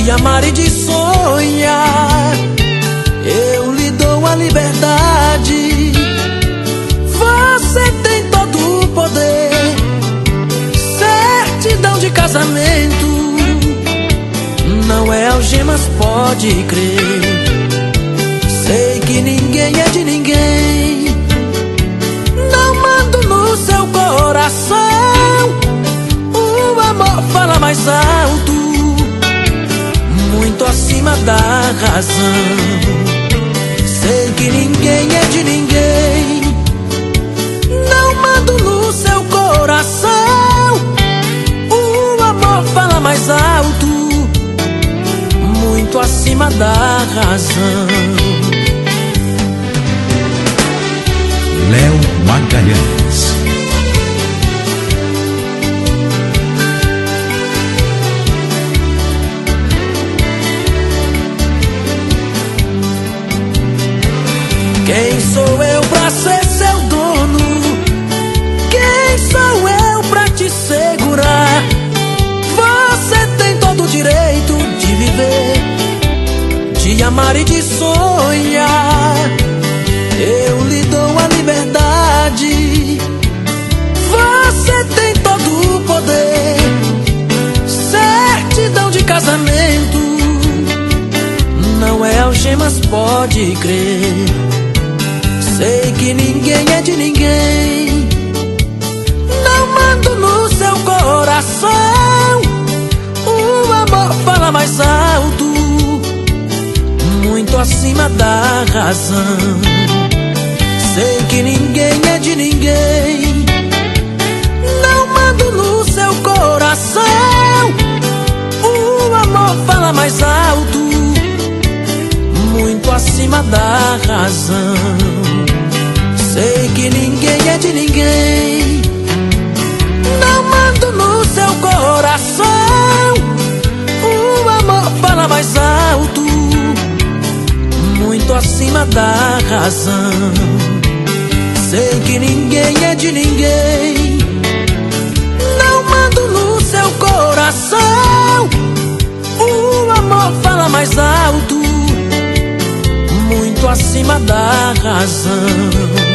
de amar e de sonhar. Eu lhe dou a liberdade, você tem todo o poder. Certidão de casamento, não é algemas, pode crer. Sei que ninguém é de ninguém, não mando no seu coração. O amor fala mais alto, muito acima da razão. Sei que ninguém é de ninguém, não mando no seu coração. O amor fala mais alto, muito acima da razão. Léo Magalhães. Quem sou eu pra ser seu dono? Quem sou eu pra te segurar? Você tem todo o direito de viver, de amar e de sonhar. Eu lhe dou a liberdade, você tem todo o poder. Certidão de casamento, não é algemas, pode crer. Sei que ninguém é de ninguém, não mando no seu coração. O amor fala mais alto, muito acima da razão. Sei que ninguém é de ninguém, não mando no seu coração. O amor fala mais alto, muito acima da razão. Sei que ninguém é de ninguém, não mando no seu coração. O amor fala mais alto, muito acima da razão. Sei que ninguém é de ninguém, não mando no seu coração. O amor fala mais alto, muito acima da razão.